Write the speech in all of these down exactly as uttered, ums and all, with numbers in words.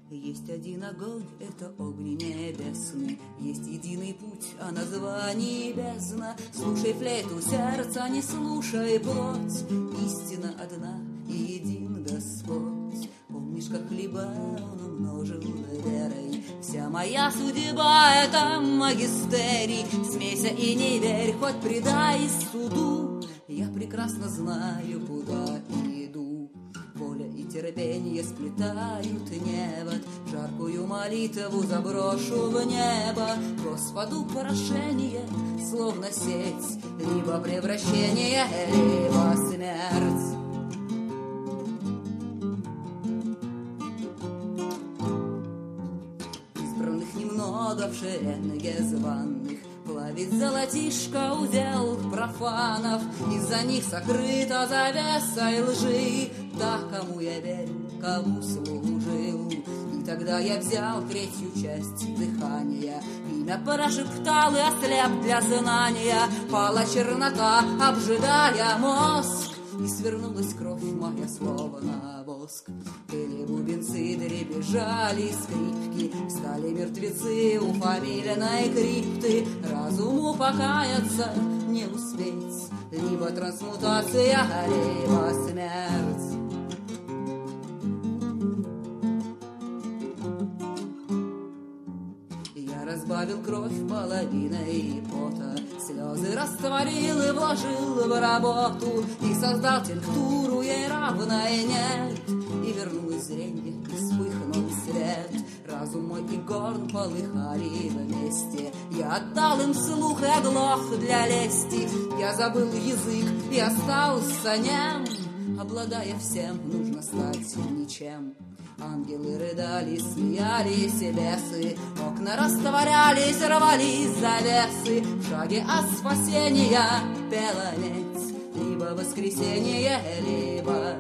Есть один огонь, это огни небесны, есть единый путь, а название бездна. Слушай флейту сердца, не слушай плоть, истина одна и един Господь. Помнишь, как хлеба он умножил верой? Вся моя судьба — это магистерий. Смейся и не верь, хоть предай суду. Я прекрасно знаю, куда иду. Воля и терпение сплетают небо. Жаркую молитву заброшу в небо. Господу порошение, словно сеть, либо превращение, либо смерть. Избранных немного в шеренге званных, плавит золотишко удел профанов, из-за них сокрыта завесой лжи. Да, кому я верю, кому служил. И тогда я взял третью часть дыхания, имя прошептал и ослеп для знания. Пала чернота, обжигая мозг, и свернулась кровь моя, словно воск. Пели бубенцы, дребезжали скрипки, стали мертвецы у фамильной крипты. Разуму покаяться не успеть, либо трансмутация, либо смерть. Я разбавил кровь половиной пота, слезы растворил и вложил в работу, и создал тинктуру, ей равной нет. И вернулось зренье, и вспыхнул свет. Разум мой и горн полыхали вместе. Я отдал им слух и оглох для лести. Я забыл язык и остался нем. Обладая всем, нужно стать ничем. Ангелы рыдали, смеялись бесы, окна растворялись, рвались завесы. В шаге от спасения пела медь, либо воскресенье, либо...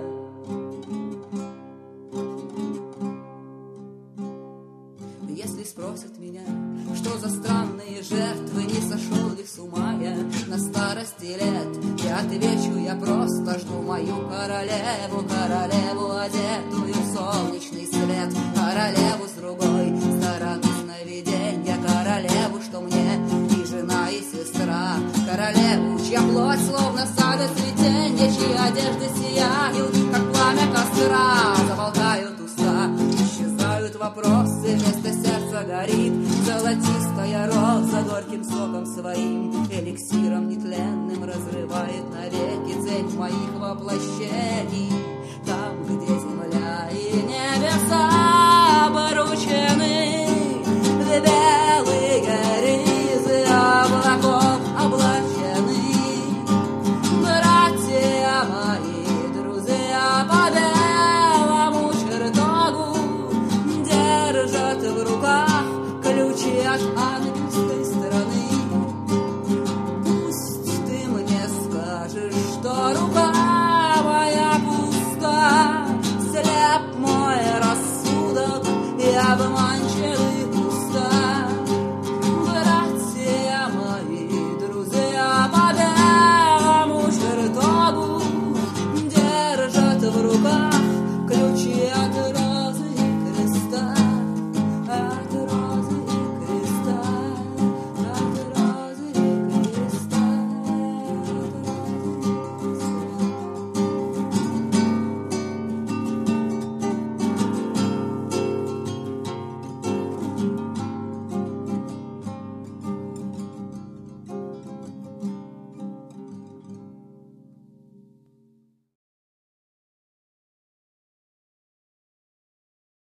Если спросят меня, что за странные жертвы, не сошел ли с ума я на старости лет, я отвечу, я просто жду мою королеву, королеву, одетую в солнечный свет, королеву с другой стороны сновиденья, королеву, что мне и жена, и сестра, королеву, чья плоть словно сада цветенья, чьи одежды сияют, как пламя костра, замолкают уста, исчезают вопросы, вместо сердца горит золотистая роза, горьким соком своим, эликсиром нетленным разрывает навеки цепь моих воплощений.